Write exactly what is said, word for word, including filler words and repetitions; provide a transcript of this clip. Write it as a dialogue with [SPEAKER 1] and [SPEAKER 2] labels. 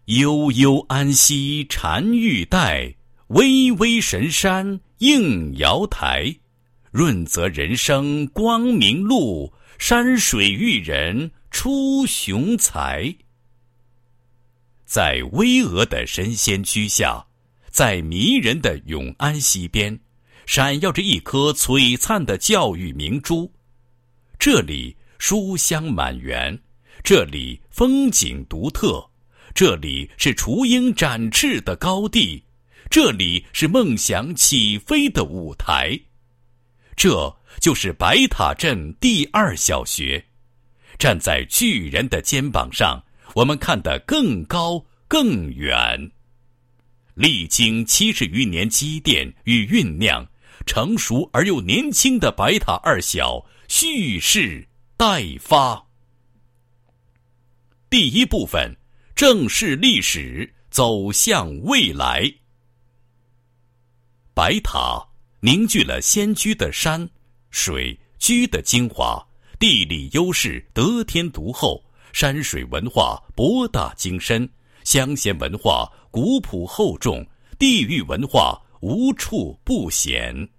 [SPEAKER 1] 悠悠安息禅玉带，巍巍神山映瑶台。润泽人生光明路，山水育人出雄才。在巍峨的神仙居下，在迷人的永安溪边，闪耀着一颗璀璨的教育明珠。这里书香满园，这里风景独特，这里是雏鹰展翅的高地，这里是梦想起飞的舞台。这就是白塔镇第二小学。站在巨人的肩膀上，我们看得更高更远。历经七十余年积淀与酝酿，成熟而又年轻的白塔二小蓄势待发。第一部分，正视历史，走向未来。白塔凝聚了仙居的山水居的精华，地理优势得天独厚，山水文化博大精深，乡贤文化古朴厚重，地域文化无处不显。